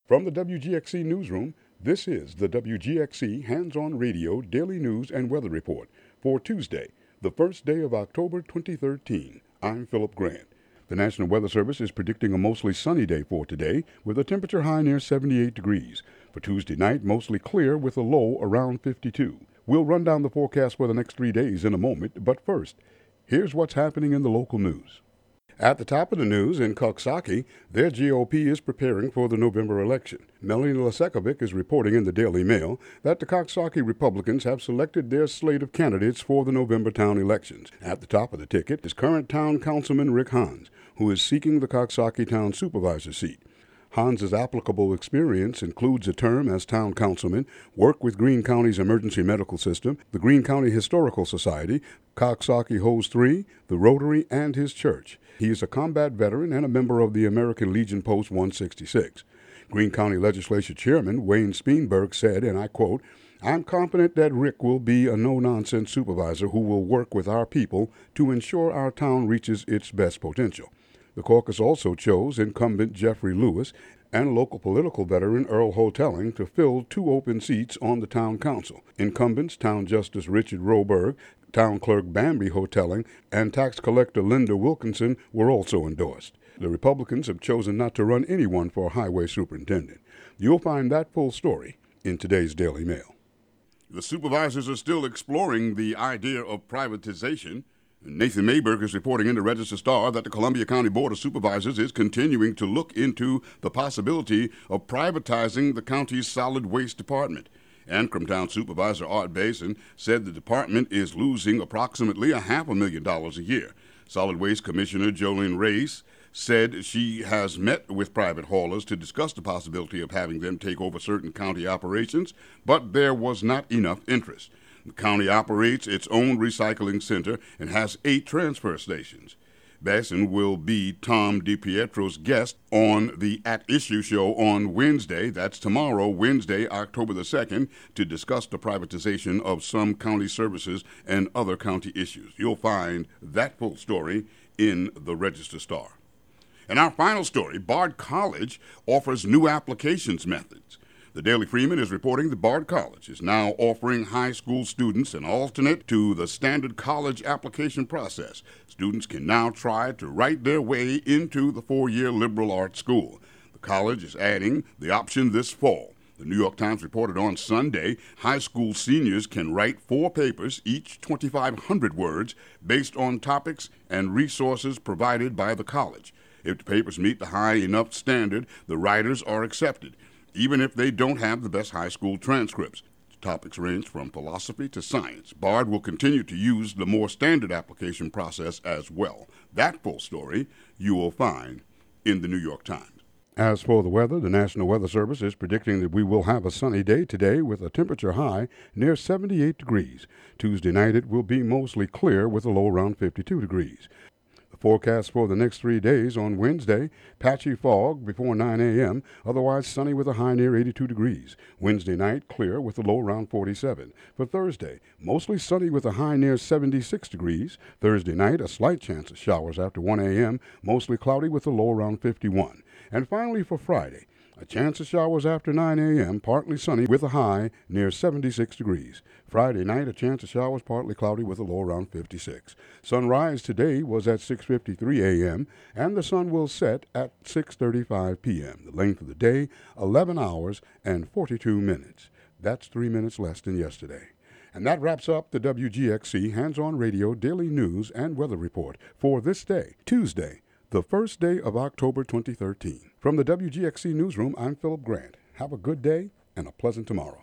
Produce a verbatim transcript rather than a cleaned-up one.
From the W G X C Newsroom, this is the W G X C Hands-On Radio Daily News and Weather Report for Tuesday, the first day of October twenty thirteen. I'm Philip Grant. The National Weather Service is predicting a mostly sunny day for today with a temperature high near seventy-eight degrees. For Tuesday night, mostly clear with a low around fifty-two. We'll run down the forecast for the next three days in a moment, but first, here's what's happening in the local news. At the top of the news, in Coxsackie, their G O P is preparing for the November election. Melanie Lasekovic is reporting in the Daily Mail that the Coxsackie Republicans have selected their slate of candidates for the November town elections. At the top of the ticket is current town councilman Rick Hans, who is seeking the Coxsackie town supervisor seat. Hans's applicable experience includes a term as town councilman, work with Greene County's emergency medical system, the Greene County Historical Society, Coxsackie Hose three, the Rotary, and his church. He is a combat veteran and a member of the American Legion Post one sixty-six. Greene County Legislature Chairman Wayne Speenberg said, and I quote, "I'm confident that Rick will be a no-nonsense supervisor who will work with our people to ensure our town reaches its best potential." The caucus also chose incumbent Jeffrey Lewis and local political veteran Earl Hotelling to fill two open seats on the town council. Incumbents Town Justice Richard Roberg, Town Clerk Bambi Hotelling, and Tax Collector Linda Wilkinson were also endorsed. The Republicans have chosen not to run anyone for highway superintendent. You'll find that full story in today's Daily Mail. The supervisors are still exploring the idea of privatization. Nathan Mayberg is reporting in the Register-Star that the Columbia County Board of Supervisors is continuing to look into the possibility of privatizing the county's solid waste department. Ancrum Town Supervisor Art Basin said the department is losing approximately a half a million dollars a year. Solid Waste Commissioner Jolene Race said she has met with private haulers to discuss the possibility of having them take over certain county operations, but there was not enough interest. The county operates its own recycling center and has eight transfer stations. Basson will be Tom DiPietro's guest on the At Issue show on Wednesday, that's tomorrow, Wednesday, October the second, to discuss the privatization of some county services and other county issues. You'll find that full story in the Register-Star. And our final story, Bard College offers new applications methods. The Daily Freeman is reporting that Bard College is now offering high school students an alternate to the standard college application process. Students can now try to write their way into the four-year liberal arts school. The college is adding the option this fall. The New York Times reported on Sunday high school seniors can write four papers, each twenty-five hundred words, based on topics and resources provided by the college. If the papers meet the high enough standard, the writers are accepted, even if they don't have the best high school transcripts. The topics range from philosophy to science. Bard will continue to use the more standard application process as well. That full story you will find in the New York Times. As for the weather, the National Weather Service is predicting that we will have a sunny day today with a temperature high near seventy-eight degrees. Tuesday night it will be mostly clear with a low around fifty-two degrees. The forecast for the next three days: on Wednesday, patchy fog before nine a.m., otherwise sunny with a high near eighty-two degrees. Wednesday night, clear with a low around forty-seven. For Thursday, mostly sunny with a high near seventy-six degrees. Thursday night, a slight chance of showers after one a.m., mostly cloudy with a low around fifty-one. And finally for Friday, a chance of showers after nine a.m., partly sunny with a high near seventy-six degrees. Friday night, a chance of showers, partly cloudy with a low around fifty-six. Sunrise today was at six fifty-three a.m., and the sun will set at six thirty-five p.m. The length of the day, eleven hours and forty-two minutes. That's three minutes less than yesterday. And that wraps up the W G X C Hands-On Radio Daily News and Weather Report for this day, Tuesday, the first day of October twenty thirteen. From the W G X C Newsroom, I'm Philip Grant. Have a good day and a pleasant tomorrow.